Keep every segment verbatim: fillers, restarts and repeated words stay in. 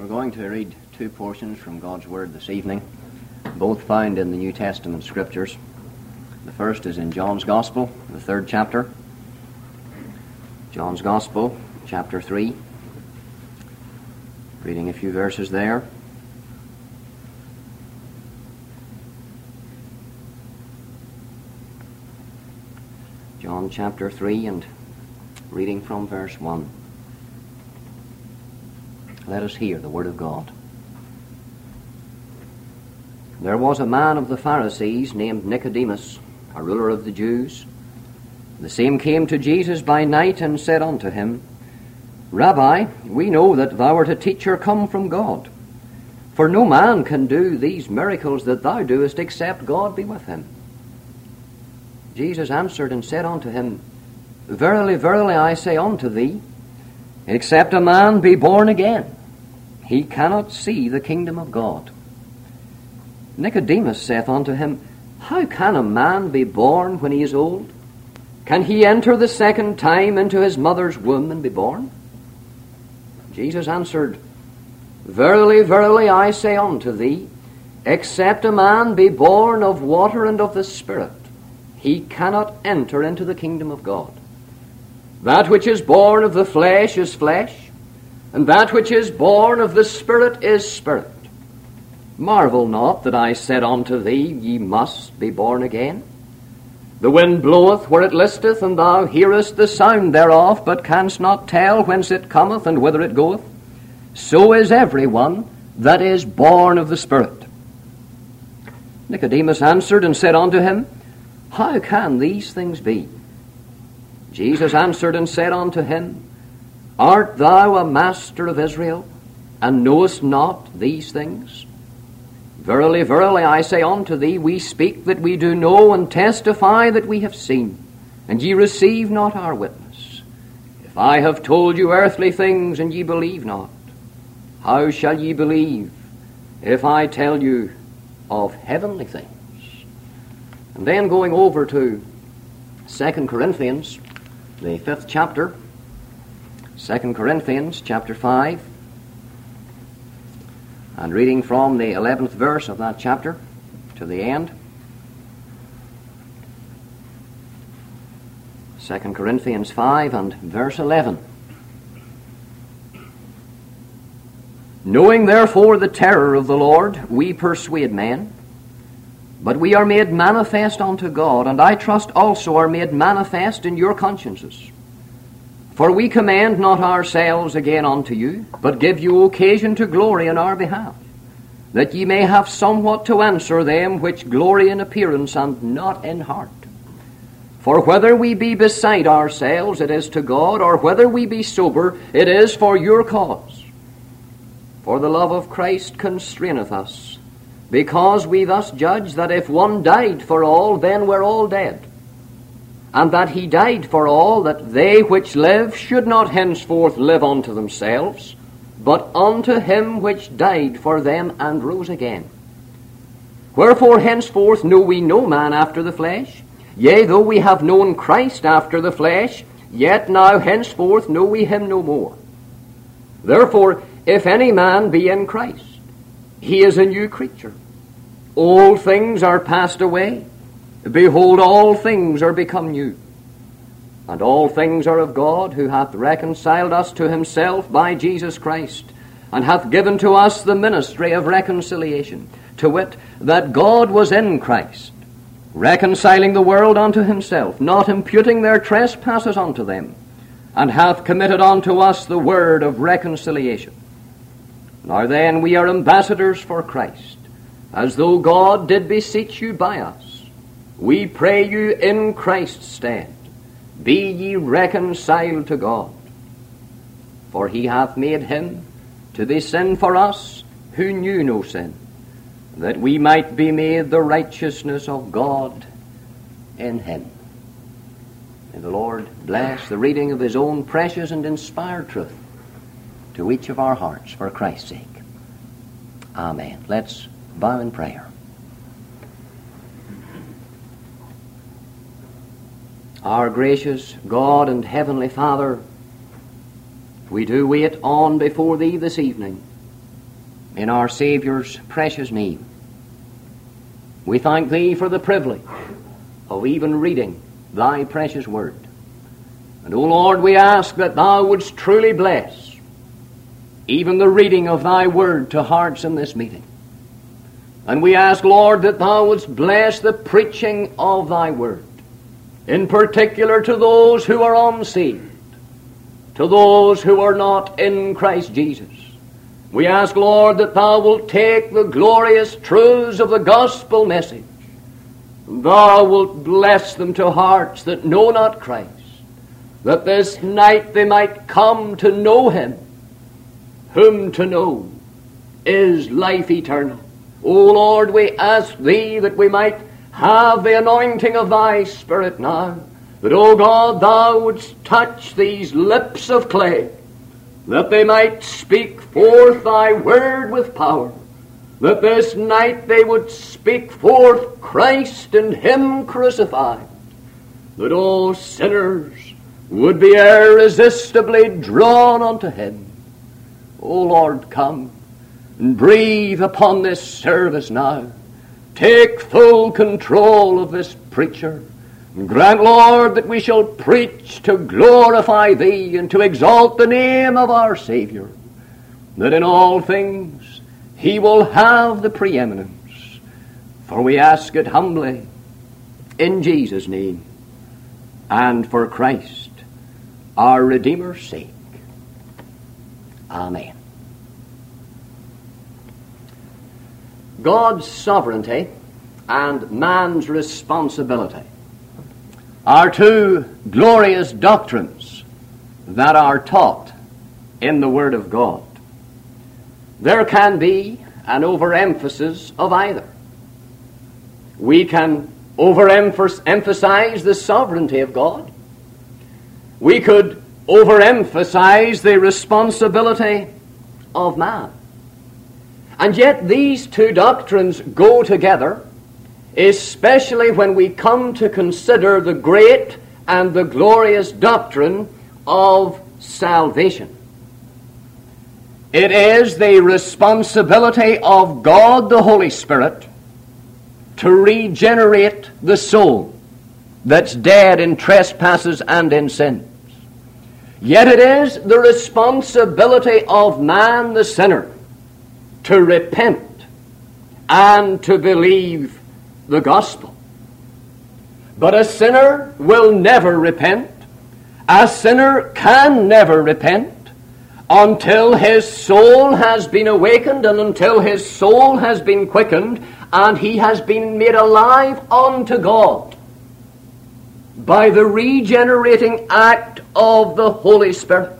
We're going to read two portions from God's Word this evening, both found in the New Testament Scriptures. The first is in John's Gospel, the third chapter. John's Gospel, chapter three. Reading a few verses there. John chapter three, and reading from verse one. Let us hear the word of God. There was a man of the Pharisees named Nicodemus, a ruler of the Jews. The same came to Jesus by night and said unto him, Rabbi, we know that thou art a teacher come from God. For no man can do these miracles that thou doest except God be with him. Jesus answered and said unto him, Verily, verily, I say unto thee, except a man be born again, he cannot see the kingdom of God. Nicodemus saith unto him, How can a man be born when he is old? Can he enter the second time into his mother's womb and be born? Jesus answered, Verily, verily, I say unto thee, except a man be born of water and of the Spirit, he cannot enter into the kingdom of God. That which is born of the flesh is flesh, and that which is born of the Spirit is spirit. Marvel not that I said unto thee, Ye must be born again. The wind bloweth where it listeth, and thou hearest the sound thereof, but canst not tell whence it cometh and whither it goeth. So is every one that is born of the Spirit. Nicodemus answered and said unto him, How can these things be? Jesus answered and said unto him, Art thou a master of Israel, and knowest not these things? Verily, verily, I say unto thee, we speak that we do know, and testify that we have seen, and ye receive not our witness. If I have told you earthly things, and ye believe not, how shall ye believe if I tell you of heavenly things? And then going over to Second Corinthians, the fifth chapter, Second Corinthians chapter five, and reading from the eleventh verse of that chapter to the end. Second Corinthians five and verse eleven. Knowing therefore the terror of the Lord, we persuade men, but we are made manifest unto God, and I trust also are made manifest in your consciences. For we commend not ourselves again unto you, but give you occasion to glory in our behalf, that ye may have somewhat to answer them which glory in appearance and not in heart. For whether we be beside ourselves, it is to God, or whether we be sober, it is for your cause. For the love of Christ constraineth us, because we thus judge that if one died for all, then we're all dead. And that he died for all, that they which live should not henceforth live unto themselves, but unto him which died for them and rose again. Wherefore henceforth know we no man after the flesh. Yea, though we have known Christ after the flesh, yet now henceforth know we him no more. Therefore, if any man be in Christ, he is a new creature. Old things are passed away. Behold, all things are become new. And all things are of God, who hath reconciled us to himself by Jesus Christ, and hath given to us the ministry of reconciliation, to wit, that God was in Christ, reconciling the world unto himself, not imputing their trespasses unto them, and hath committed unto us the word of reconciliation. Now then, we are ambassadors for Christ, as though God did beseech you by us. We pray you in Christ's stead, be ye reconciled to God. For he hath made him to be sin for us who knew no sin, that we might be made the righteousness of God in him. May the Lord bless the reading of his own precious and inspired truth to each of our hearts for Christ's sake. Amen. Let's bow in prayer. Our gracious God and Heavenly Father, we do wait on before Thee this evening, in our Saviour's precious name, we thank Thee for the privilege of even reading Thy precious Word. And, O Lord, we ask that Thou wouldst truly bless even the reading of Thy Word to hearts in this meeting. And we ask, Lord, that Thou wouldst bless the preaching of Thy Word, in particular to those who are unsaved, to those who are not in Christ Jesus. We ask, Lord, that Thou wilt take the glorious truths of the gospel message, and Thou wilt bless them to hearts that know not Christ, that this night they might come to know Him, whom to know is life eternal. O Lord, we ask Thee that we might have the anointing of Thy Spirit now, that, O God, Thou wouldst touch these lips of clay, that they might speak forth Thy word with power, that this night they would speak forth Christ and Him crucified, that all sinners would be irresistibly drawn unto Him. O Lord, come and breathe upon this service now. Take full control of this preacher. And grant, Lord, that we shall preach to glorify Thee and to exalt the name of our Savior, that in all things He will have the preeminence. For we ask it humbly in Jesus' name and for Christ, our Redeemer's sake. Amen. God's sovereignty and man's responsibility are two glorious doctrines that are taught in the Word of God. There can be an overemphasis of either. We can overemphasize the sovereignty of God. We could overemphasize the responsibility of man. And yet these two doctrines go together, especially when we come to consider the great and the glorious doctrine of salvation. It is the responsibility of God the Holy Spirit to regenerate the soul that's dead in trespasses and in sins. Yet it is the responsibility of man the sinner to repent and to believe the gospel. But a sinner will never repent. A sinner can never repent until his soul has been awakened and until his soul has been quickened and he has been made alive unto God by the regenerating act of the Holy Spirit.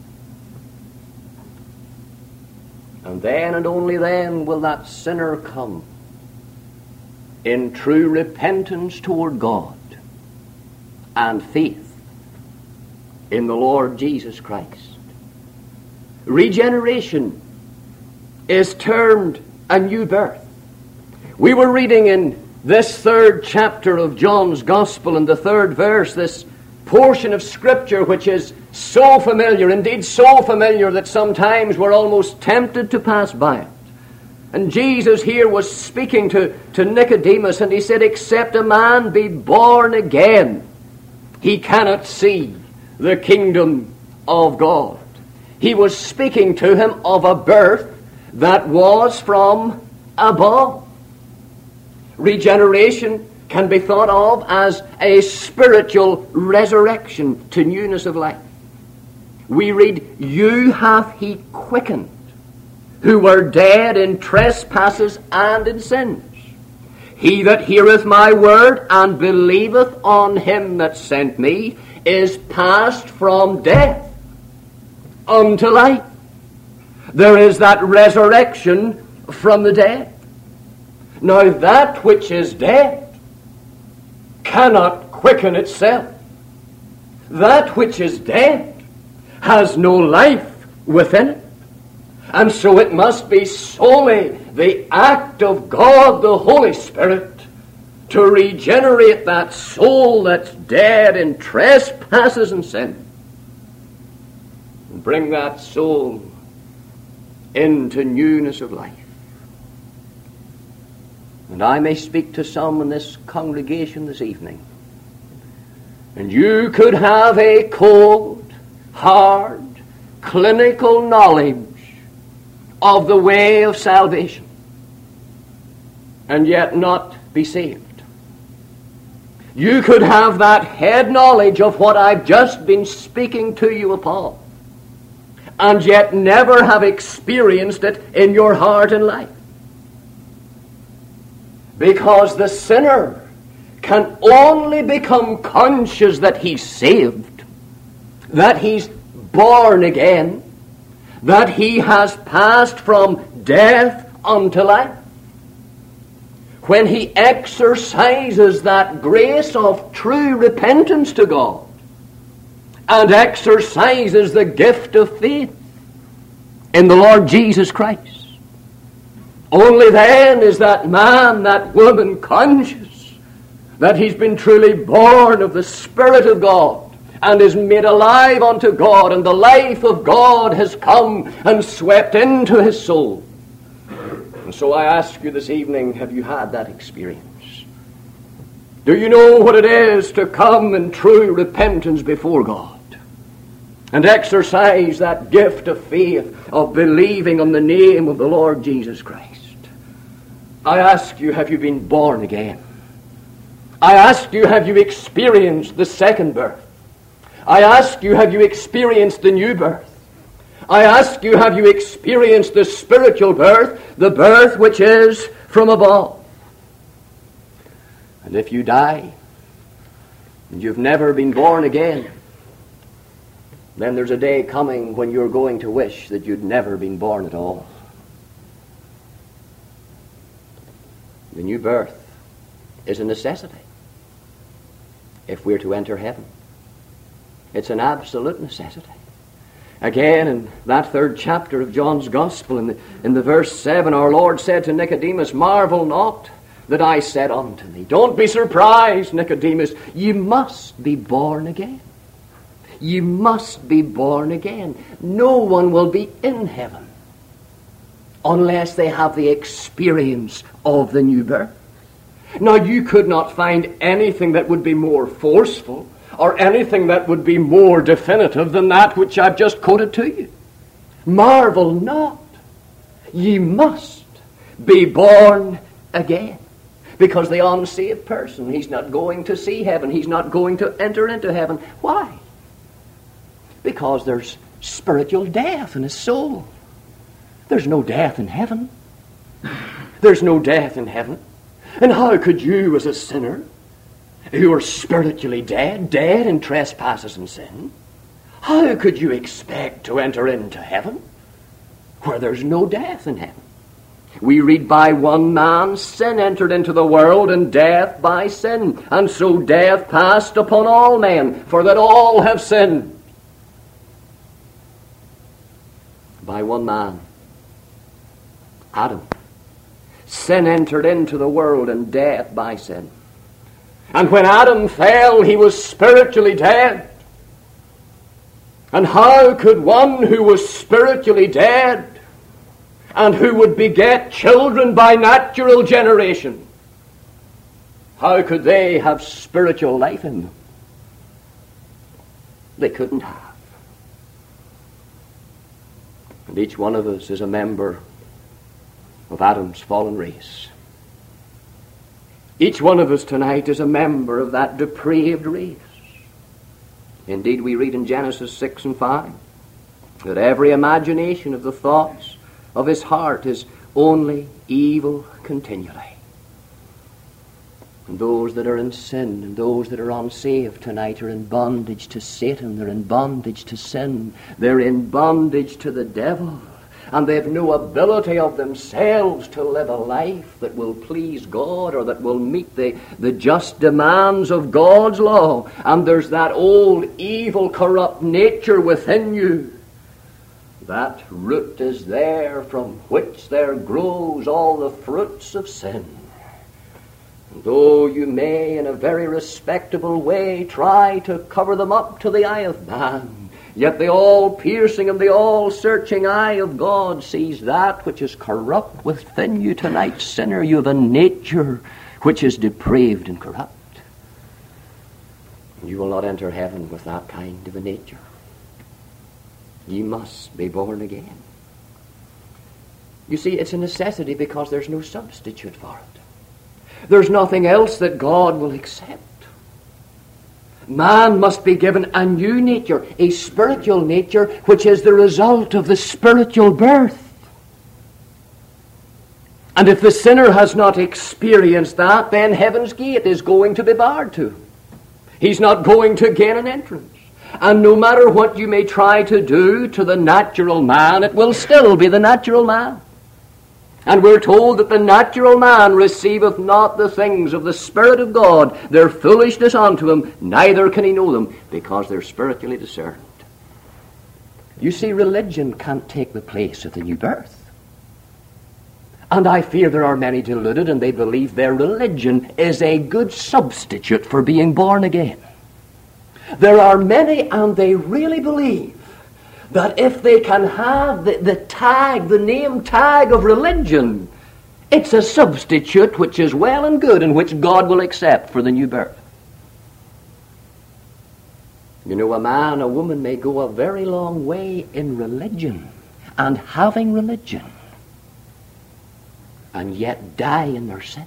And then and only then will that sinner come in true repentance toward God and faith in the Lord Jesus Christ. Regeneration is termed a new birth. We were reading in this third chapter of John's Gospel, in the third verse, this portion of Scripture which is so familiar, indeed so familiar that sometimes we're almost tempted to pass by it. And Jesus here was speaking to, to Nicodemus, and he said, except a man be born again, he cannot see the kingdom of God. He was speaking to him of a birth that was from above. Regeneration can be thought of as a spiritual resurrection to newness of life. We read, you hath he quickened, who were dead in trespasses and in sins. He that heareth my word and believeth on him that sent me is passed from death unto life. There is that resurrection from the dead. Now that which is dead cannot quicken itself. That which is dead has no life within it. And so it must be solely the act of God the Holy Spirit to regenerate that soul that's dead in trespasses and sin, and bring that soul into newness of life. And I may speak to some in this congregation this evening, and you could have a cold, hard, clinical knowledge of the way of salvation, and yet not be saved. You could have that head knowledge of what I've just been speaking to you upon, and yet never have experienced it in your heart and life. Because the sinner can only become conscious that he's saved, that he's born again, that he has passed from death unto life, when he exercises that grace of true repentance to God and exercises the gift of faith in the Lord Jesus Christ. Only then is that man, that woman conscious that he's been truly born of the Spirit of God and is made alive unto God, and the life of God has come and swept into his soul. And so I ask you this evening, have you had that experience? Do you know what it is to come in true repentance before God and exercise that gift of faith of believing on the name of the Lord Jesus Christ? I ask you, have you been born again? I ask you, have you experienced the second birth? I ask you, have you experienced the new birth? I ask you, have you experienced the spiritual birth, the birth which is from above? And if you die, and you've never been born again, then there's a day coming when you're going to wish that you'd never been born at all. The new birth is a necessity if we're to enter heaven. It's an absolute necessity. Again, in that third chapter of John's Gospel, in the, in the verse seven, our Lord said to Nicodemus, "Marvel not that I said unto thee." Don't be surprised, Nicodemus. You must be born again. You must be born again. No one will be in heaven unless they have the experience of the new birth. Now, you could not find anything that would be more forceful or anything that would be more definitive than that which I've just quoted to you. Marvel not. Ye must be born again. Because the unsaved person, he's not going to see heaven. He's not going to enter into heaven. Why? Because there's spiritual death in his soul. There's no death in heaven. There's no death in heaven. And how could you, as a sinner, who are spiritually dead, dead in trespasses and sin, how could you expect to enter into heaven where there's no death in heaven? We read, by one man sin entered into the world, and death by sin. And so death passed upon all men, for that all have sinned. By one man, Adam, sin entered into the world, and death by sin. And when Adam fell, he was spiritually dead. And how could one who was spiritually dead and who would beget children by natural generation, how could they have spiritual life in them? They couldn't have. And each one of us is a member of Adam's fallen race. Each one of us tonight is a member of that depraved race. Indeed, we read in Genesis six and five that every imagination of the thoughts of his heart is only evil continually. And those that are in sin and those that are unsaved tonight are in bondage to Satan. They're in bondage to sin. They're in bondage to the devil. And they have no ability of themselves to live a life that will please God or that will meet the, the just demands of God's law. And there's that old evil, corrupt nature within you. That root is there from which there grows all the fruits of sin. And though you may in a very respectable way try to cover them up to the eye of man, Yet the all-piercing and the all-searching eye of God sees that which is corrupt within you tonight. Sinner, you have a nature which is depraved and corrupt. You will not enter heaven with that kind of a nature. You must be born again. You see, it's a necessity because there's no substitute for it. There's nothing else that God will accept. Man must be given a new nature, a spiritual nature, which is the result of the spiritual birth. And if the sinner has not experienced that, then heaven's gate is going to be barred to him. He's not going to gain an entrance. And no matter what you may try to do to the natural man, it will still be the natural man. And we're told that the natural man receiveth not the things of the Spirit of God. They're foolishness unto him, neither can he know them, because they're spiritually discerned. You see, religion can't take the place of the new birth. And I fear there are many deluded, and they believe their religion is a good substitute for being born again. There are many, and they really believe that if they can have the, the tag, the name tag of religion, it's a substitute which is well and good and which God will accept for the new birth. You know, a man, a woman may go a very long way in religion and having religion and yet die in their sin.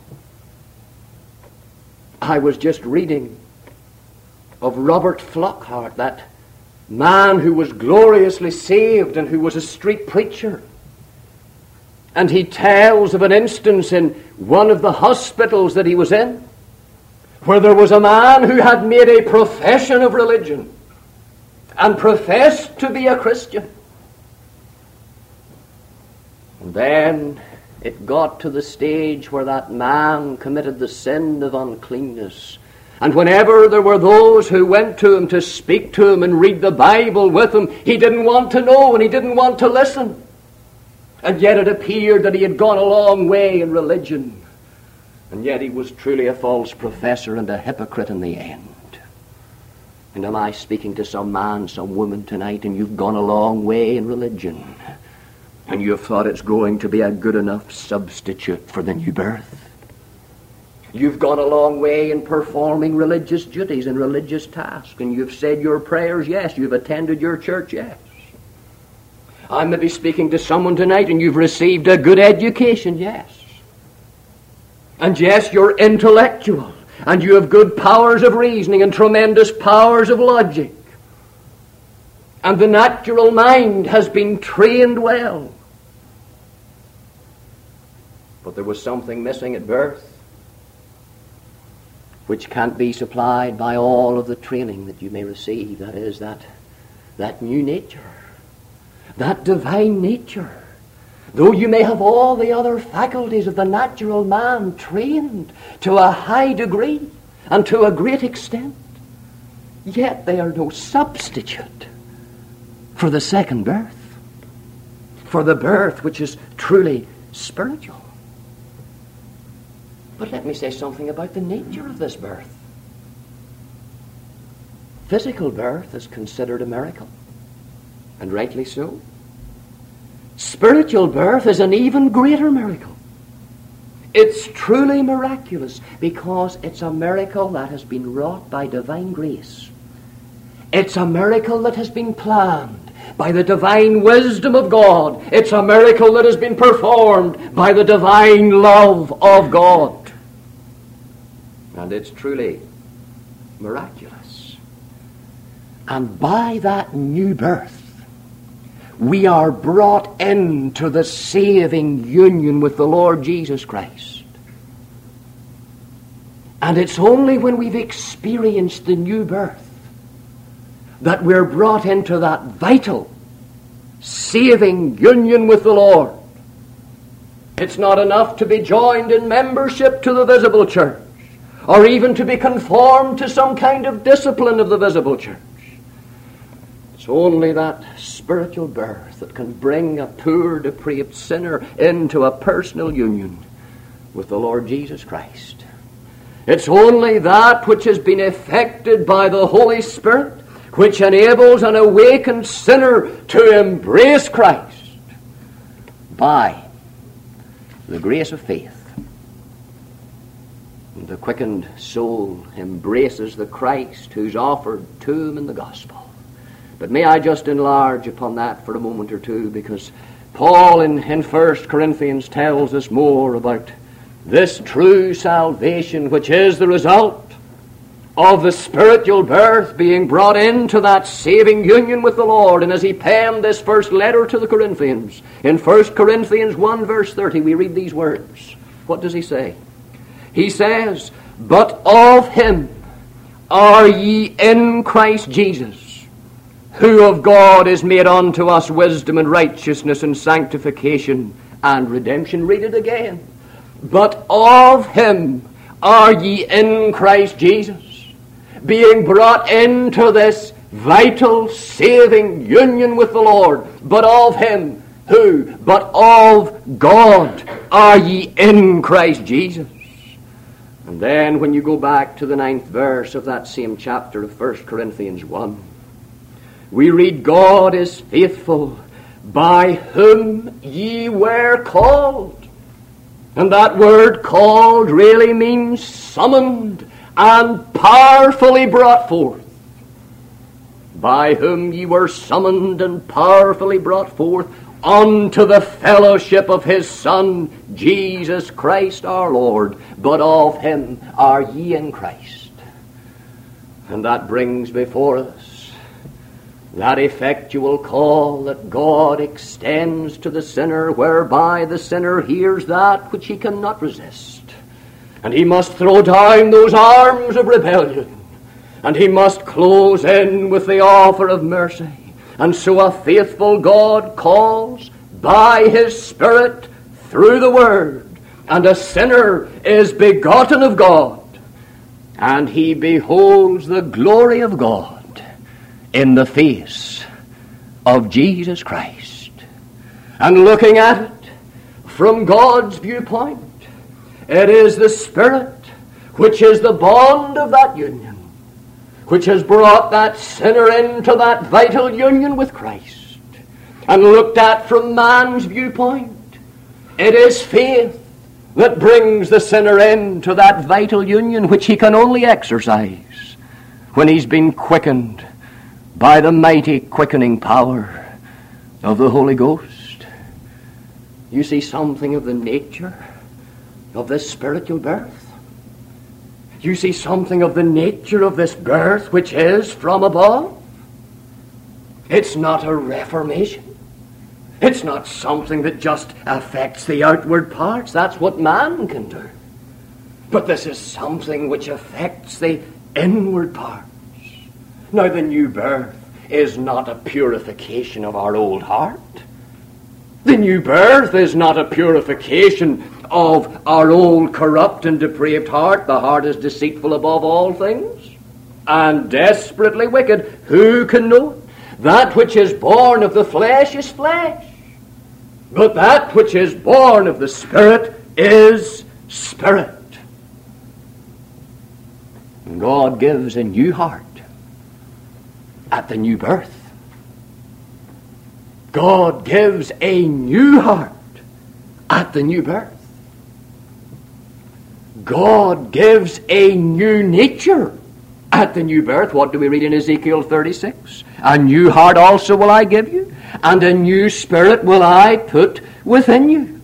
I was just reading of Robert Flockhart, that man who was gloriously saved and who was a street preacher. And he tells of an instance in one of the hospitals that he was in, where there was a man who had made a profession of religion and professed to be a Christian. And then it got to the stage where that man committed the sin of uncleanness. And whenever there were those who went to him to speak to him and read the Bible with him, he didn't want to know and he didn't want to listen. And yet it appeared that he had gone a long way in religion. And yet he was truly a false professor and a hypocrite in the end. And am I speaking to some man, some woman tonight, and you've gone a long way in religion, and you've thought it's going to be a good enough substitute for the new birth? You've gone a long way in performing religious duties and religious tasks, and you've said your prayers, yes. You've attended your church, yes. I may be speaking to someone tonight, and you've received a good education, yes. And yes, you're intellectual, and you have good powers of reasoning and tremendous powers of logic. And the natural mind has been trained well. But there was something missing at birth, which can't be supplied by all of the training that you may receive. That is, that, that new nature, that divine nature. Though you may have all the other faculties of the natural man trained to a high degree and to a great extent, yet they are no substitute for the second birth, for the birth which is truly spiritual. But let me say something about the nature of this birth. Physical birth is considered a miracle, and rightly so. Spiritual birth is an even greater miracle. It's truly miraculous because it's a miracle that has been wrought by divine grace. It's a miracle that has been planned by the divine wisdom of God. It's a miracle that has been performed by the divine love of God. And it's truly miraculous. And by that new birth, we are brought into the saving union with the Lord Jesus Christ. And it's only when we've experienced the new birth that we're brought into that vital, saving union with the Lord. It's not enough to be joined in membership to the visible church, or even to be conformed to some kind of discipline of the visible church. It's only that spiritual birth that can bring a poor, depraved sinner into a personal union with the Lord Jesus Christ. It's only that which has been effected by the Holy Spirit, which enables an awakened sinner to embrace Christ by the grace of faith. And the quickened soul embraces the Christ who's offered to him in the gospel. But may I just enlarge upon that for a moment or two, because Paul in, in First Corinthians tells us more about this true salvation, which is the result of the spiritual birth being brought into that saving union with the Lord. And as he penned this first letter to the Corinthians, in First Corinthians one verse thirty, we read these words. What does he say? He says, "But of him are ye in Christ Jesus, who of God is made unto us wisdom and righteousness and sanctification and redemption." Read it again. "But of him are ye in Christ Jesus," being brought into this vital saving union with the Lord. But of him, who? But of God are ye in Christ Jesus. And then when you go back to the ninth verse of that same chapter of First Corinthians one, we read, "God is faithful, by whom ye were called." And that word "called" really means summoned and powerfully brought forth. By whom ye were summoned and powerfully brought forth unto the fellowship of his Son, Jesus Christ our Lord. But of him are ye in Christ. And that brings before us that effectual call that God extends to the sinner, whereby the sinner hears that which he cannot resist. And he must throw down those arms of rebellion, and he must close in with the offer of mercy. And so a faithful God calls by his Spirit through the Word, and a sinner is begotten of God, and he beholds the glory of God in the face of Jesus Christ. And looking at it from God's viewpoint, it is the Spirit which is the bond of that union, which has brought that sinner into that vital union with Christ. And looked at from man's viewpoint, it is faith that brings the sinner into that vital union which he can only exercise when he's been quickened by the mighty quickening power of the Holy Ghost. You see something of the nature of this spiritual birth. You see something of the nature of this birth which is from above. It's not a reformation. It's not something that just affects the outward parts. That's what man can do. But this is something which affects the inward parts. Now, the new birth is not a purification of our old heart. The new birth is not a purification of our old corrupt and depraved heart. The heart is deceitful above all things and desperately wicked. Who can know it? That which is born of the flesh is flesh, but that which is born of the Spirit is spirit. And God gives a new heart at the new birth. God gives a new heart at the new birth. God gives a new nature at the new birth. What do we read in Ezekiel thirty-six? A new heart also will I give you, and a new spirit will I put within you.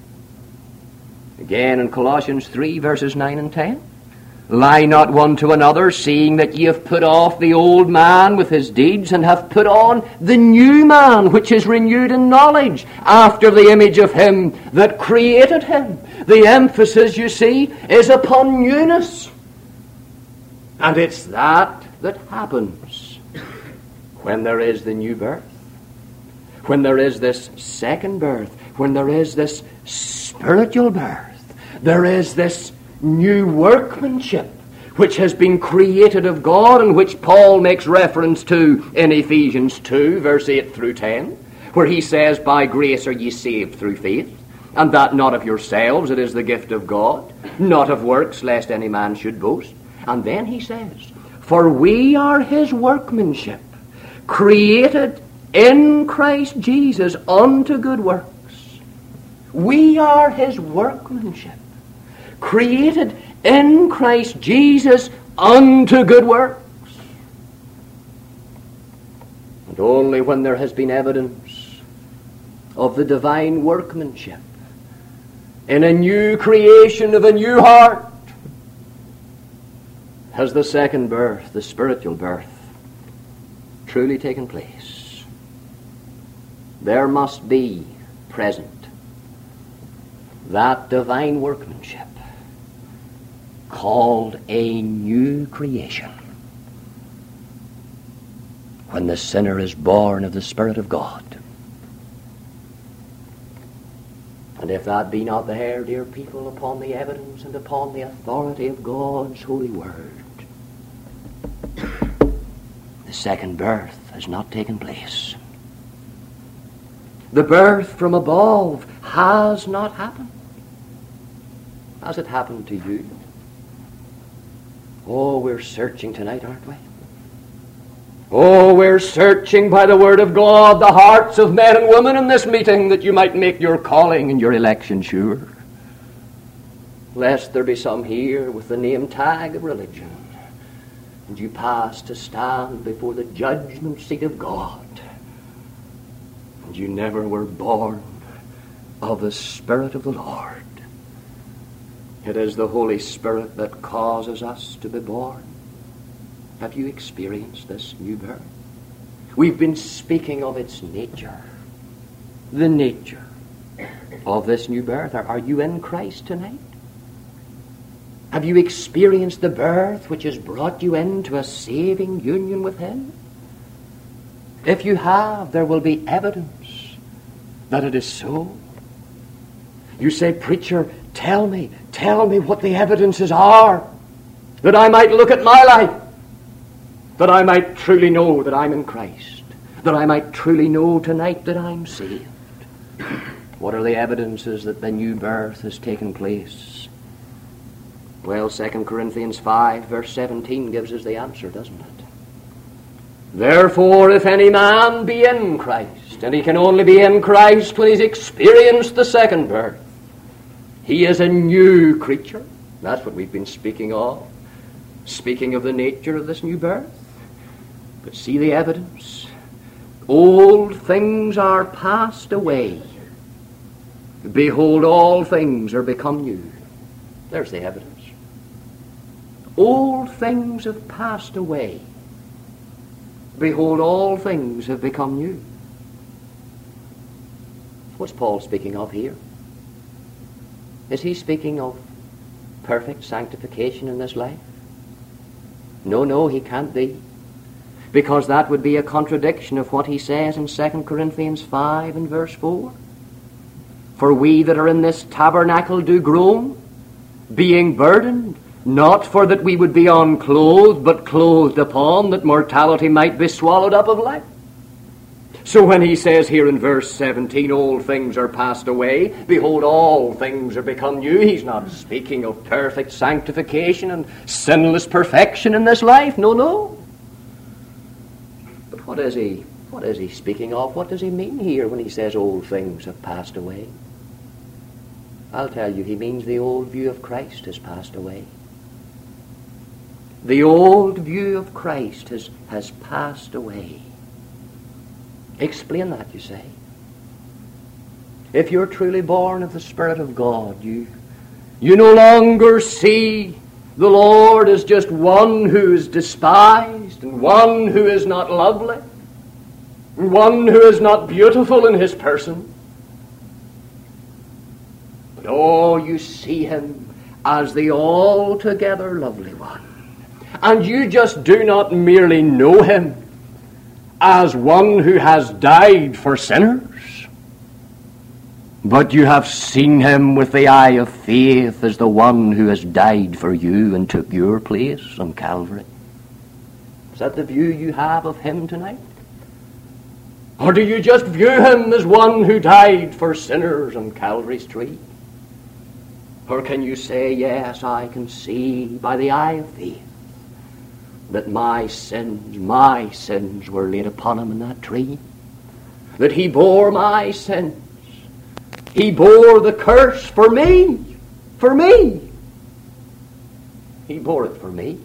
Again in Colossians three, verses nine and ten. Lie not one to another, seeing that ye have put off the old man with his deeds, and have put on the new man, which is renewed in knowledge, after the image of him that created him. The emphasis, you see, is upon newness. And it's that that happens when there is the new birth, when there is this second birth, when there is this spiritual birth. There is this new workmanship which has been created of God, and which Paul makes reference to in Ephesians two, verse eight through ten, where he says, by grace are ye saved through faith, and that not of yourselves, it is the gift of God, not of works, lest any man should boast. And then he says, For we are his workmanship, created in Christ Jesus unto good works. We are his workmanship, created in Christ Jesus unto good works. And only when there has been evidence of the divine workmanship in a new creation of a new heart has the second birth, the spiritual birth, truly taken place. There must be present that divine workmanship called a new creation. When the sinner is born of the Spirit of God. And if that be not there, dear people, upon the evidence and upon the authority of God's holy word, the second birth has not taken place. The birth from above has not happened. Has it happened to you? Oh, we're searching tonight, aren't we? Oh, we're searching by the word of God the hearts of men and women in this meeting, that you might make your calling and your election sure. Lest there be some here with the name tag of religion, and you pass to stand before the judgment seat of God, and you never were born of the Spirit of the Lord. It is the Holy Spirit that causes us to be born. Have you experienced this new birth? We've been speaking of its nature. The nature of this new birth. Are, are you in Christ tonight? Have you experienced the birth which has brought you into a saving union with him? If you have, there will be evidence that it is so. You say, preacher, tell me, tell me what the evidences are, that I might look at my life, that I might truly know that I'm in Christ, that I might truly know tonight that I'm saved. What are the evidences that the new birth has taken place? Well, Second Corinthians five, verse seventeen gives us the answer, doesn't it? Therefore, if any man be in Christ, and he can only be in Christ when he's experienced the second birth, he is a new creature. That's what we've been speaking of. Speaking of the nature of this new birth. But see the evidence. Old things are passed away. Behold, all things are become new. There's the evidence. Old things have passed away. Behold, all things have become new. What's Paul speaking of here? Is he speaking of perfect sanctification in this life? No, no, he can't be. Because that would be a contradiction of what he says in Second Corinthians five and verse four. For we that are in this tabernacle do groan, being burdened, not for that we would be unclothed, but clothed upon, that mortality might be swallowed up of life. So when he says here in verse seventeen, old things are passed away, behold, all things are become new, he's not speaking of perfect sanctification and sinless perfection in this life. No, no. But what is he, what is he speaking of? What does he mean here when he says old things have passed away? I'll tell you, he means the old view of Christ has passed away. The old view of Christ has, has passed away. Explain that, you say. If you're truly born of the Spirit of God, you, you no longer see the Lord as just one who is despised, and one who is not lovely, and one who is not beautiful in his person. But oh, you see him as the altogether lovely one. And you just do not merely know him as one who has died for sinners, but you have seen him with the eye of faith as the one who has died for you and took your place on Calvary. Is that the view you have of him tonight? Or do you just view him as one who died for sinners on Calvary's tree? Or can you say, yes, I can see by the eye of faith that my sins, my sins were laid upon him in that tree. That he bore my sins. He bore the curse for me. For me. He bore it for me.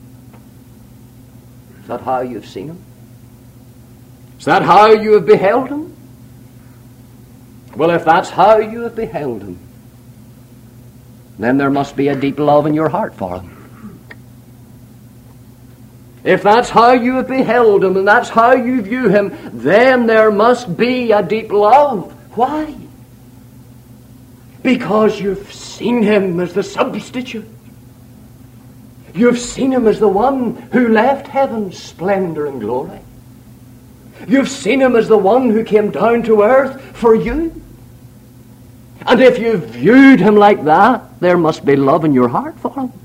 Is that how you've seen him? Is that how you have beheld him? Well, if that's how you have beheld him, then there must be a deep love in your heart for him. If that's how you have beheld him and that's how you view him, then there must be a deep love. Why? Because you've seen him as the substitute. You've seen him as the one who left heaven's splendor and glory. You've seen him as the one who came down to earth for you. And if you've viewed him like that, there must be love in your heart for him.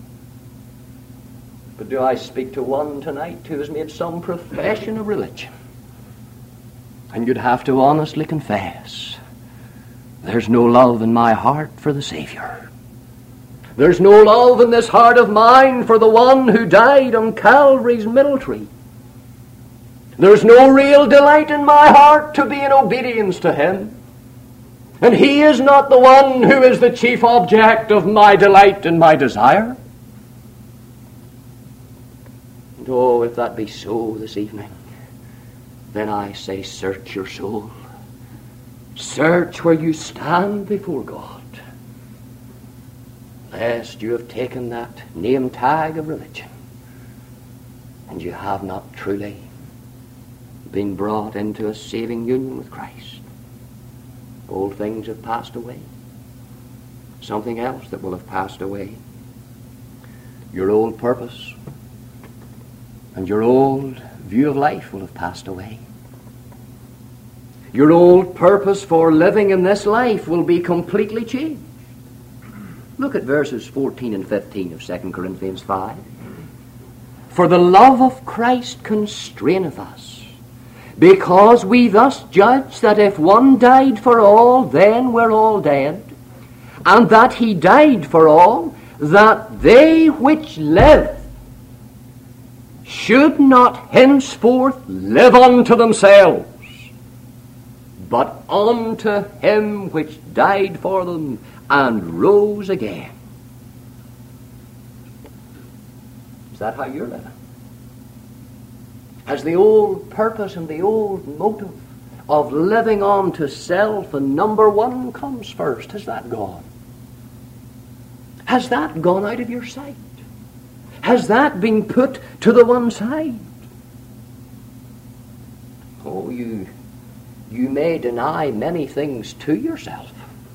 But do I speak to one tonight who has made some profession of religion? And you'd have to honestly confess, there's no love in my heart for the Savior. There's no love in this heart of mine for the one who died on Calvary's middle tree. There's no real delight in my heart to be in obedience to him. And he is not the one who is the chief object of my delight and my desire. And oh, if that be so this evening, then I say, search your soul. Search where you stand before God, lest you have taken that name tag of religion and you have not truly been brought into a saving union with Christ. Old things have passed away. Something else that will have passed away. Your old purpose and your old view of life will have passed away. Your old purpose for living in this life will be completely changed. Look at verses fourteen and fifteen of Second Corinthians five. For the love of Christ constraineth us, because we thus judge that if one died for all, then we're all dead, and that he died for all, that they which live should not henceforth live unto themselves, but unto him which died for them and rose again. Is that how you're living? Has the old purpose and the old motive of living on to self and number one comes first, has that gone? Has that gone out of your sight? Has that been put to the one side? Oh, you, you may deny many things to yourself,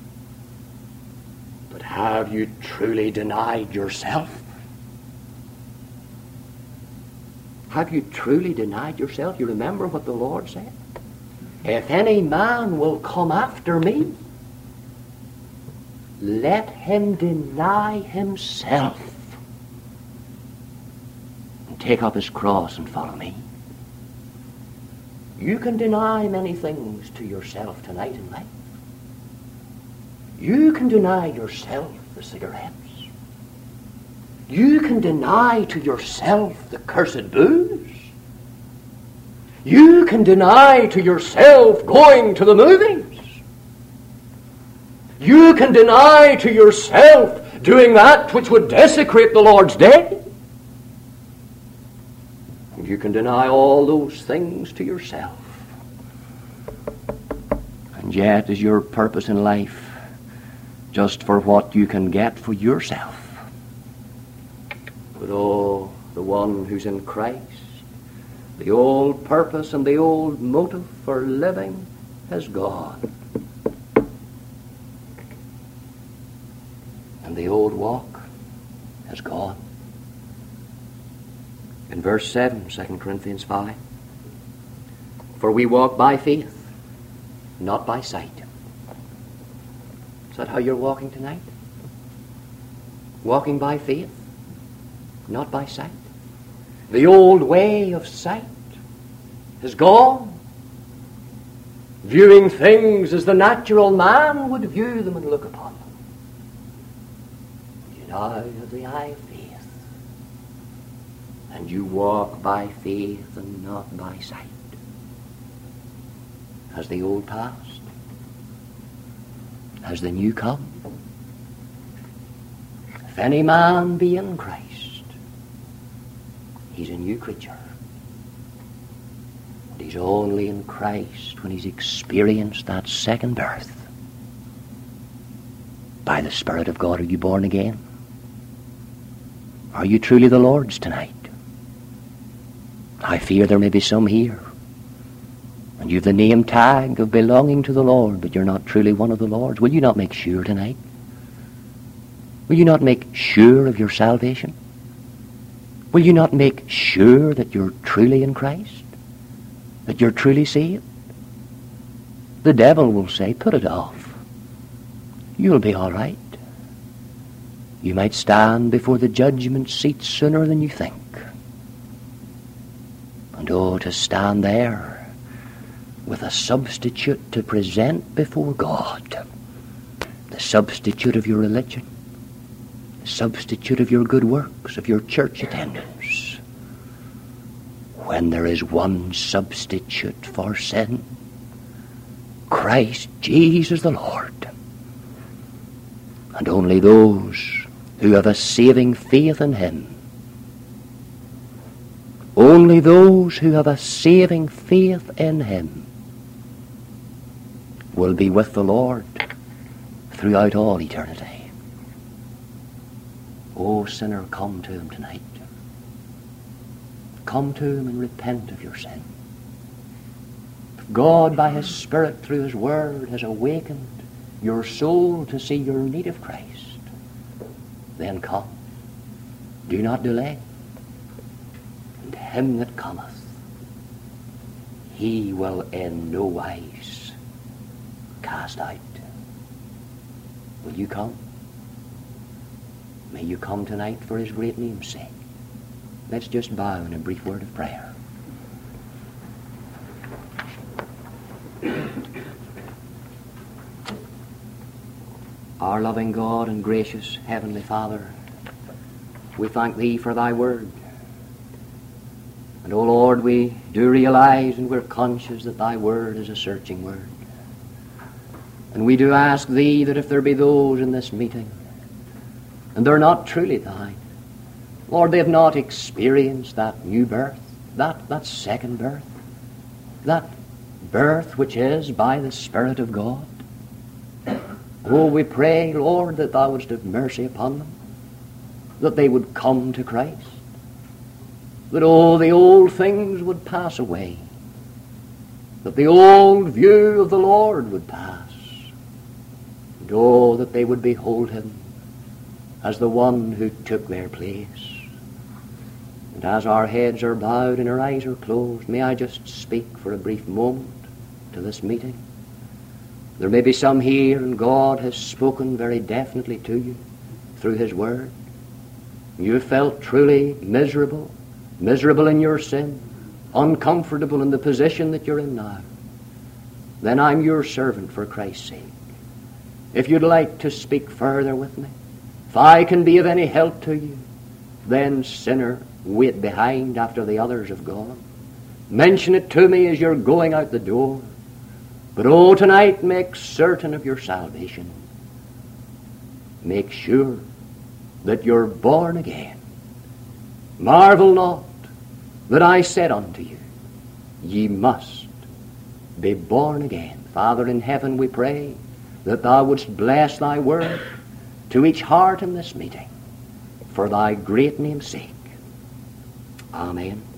but have you truly denied yourself? Have you truly denied yourself? You remember what the Lord said? If any man will come after me, let him deny himself and take up his cross and follow me. You can deny many things to yourself tonight in life. You can deny yourself the cigarettes. You can deny to yourself the cursed booze. You can deny to yourself going to the movies. You can deny to yourself doing that which would desecrate the Lord's day. You can deny all those things to yourself. And yet is your purpose in life just for what you can get for yourself? But oh, the one who's in Christ, the old purpose and the old motive for living has gone. And the old walk has gone. In verse seven, Second Corinthians five, for we walk by faith, not by sight. Is that how you're walking tonight? Walking by faith, not by sight. The old way of sight has gone. Viewing things as the natural man would view them and look upon them. You now have the eye of faith. and you walk by faith and not by sight. Has the old passed? Has the new come? If any man be in Christ, he's a new creature. And he's only in Christ when he's experienced that second birth. By the Spirit of God are you born again? Are you truly the Lord's tonight? I fear there may be some here, and you've the name tag of belonging to the Lord, but you're not truly one of the Lord's. Will you not make sure tonight? Will you not make sure of your salvation? Will you not make sure that you're truly in Christ? That you're truly saved? The devil will say, put it off. You'll be all right. You might stand before the judgment seat sooner than you think. And oh, to stand there with a substitute to present before God, the substitute of your religion, the substitute of your good works, of your church attendance, when there is one substitute for sin, Christ Jesus the Lord. And only those who have a saving faith in him, only those who have a saving faith in him will be with the Lord throughout all eternity. Oh, sinner, come to him tonight. Come to him and repent of your sin. If God, by his Spirit, through his Word, has awakened your soul to see your need of Christ, then come. Do not delay. And him that cometh, he will in no wise cast out. Will you come? May you come tonight for his great name's sake. Let's just bow in a brief word of prayer. Our loving God and gracious Heavenly Father, we thank Thee for Thy Word. And, O Lord, we do realize and we're conscious that Thy Word is a searching Word. And we do ask Thee that if there be those in this meeting, and they're not truly Thine, Lord, they have not experienced that new birth, that, that second birth, that birth which is by the Spirit of God. Oh, we pray, Lord, that Thou wouldst have mercy upon them, that they would come to Christ, that all the old things would pass away, that the old view of the Lord would pass, and oh, that they would behold Him as the one who took their place. And as our heads are bowed and our eyes are closed, may I just speak for a brief moment to this meeting. There may be some here, and God has spoken very definitely to you through His Word. You felt truly miserable, miserable in your sin, uncomfortable in the position that you're in now. Then I'm your servant for Christ's sake. If you'd like to speak further with me, if I can be of any help to you, then, sinner, wait behind after the others have gone. Mention it to me as you're going out the door. But oh, tonight, make certain of your salvation. Make sure that you're born again. Marvel not that I said unto you, ye must be born again. Father in heaven, we pray that Thou wouldst bless Thy Word to each heart in this meeting, for Thy great name's sake. Amen.